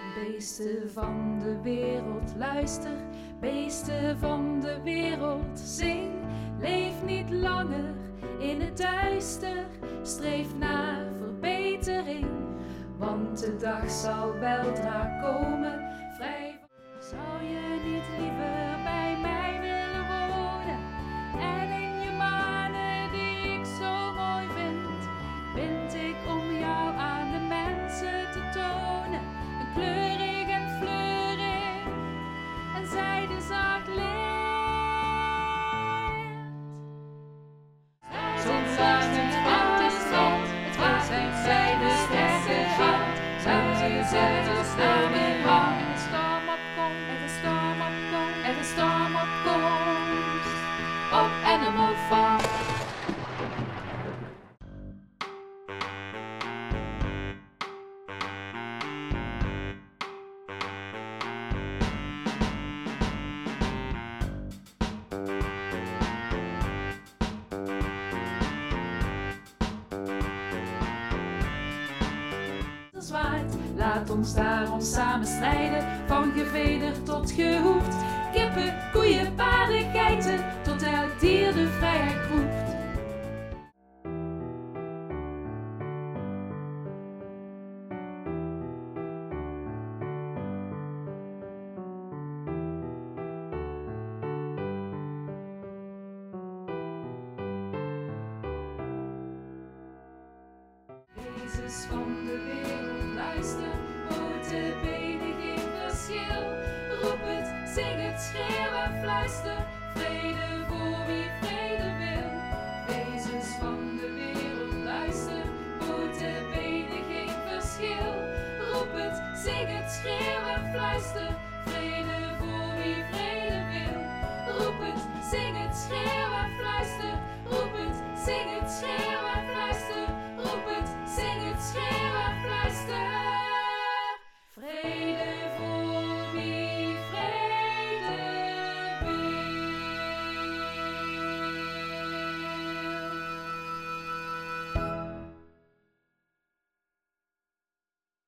Beesten van de wereld, luister, beesten van de wereld, zing. Leef niet langer in het duister, streef naar verbetering, want de dag zal weldra komen. Vrij zou je niet liever bij mij willen wonen en in je manen die ik zo mooi vind ik om jou aan de mensen te tonen. Een kleurig en fleurig en zijdezacht licht. Zolang het wind is rond, het wordt zijn zijde sterke hand. Zou je zeggen als storm in hand. En de storm opkomt, en de storm opkomt, en de storm opkomst. Op en omhoog valt. Laat ons daarom samen strijden, van geveder tot gehoefd. Kippen, koeien, paarden, geiten, tot elk dier de vrijheid proeft. Jezus van de wereld, luister, poten, benen, geen verschil. Roep het, zing het, schreeuw en fluister, vrede voor wie vrede wil. Jezus van de wereld, luister, poten, benen, geen verschil. Roep het, zing het, schreeuw en fluister, vrede voor wie vrede wil. Roep het, zing het, schreeuw en fluister, roep het, zing het, schreeuw.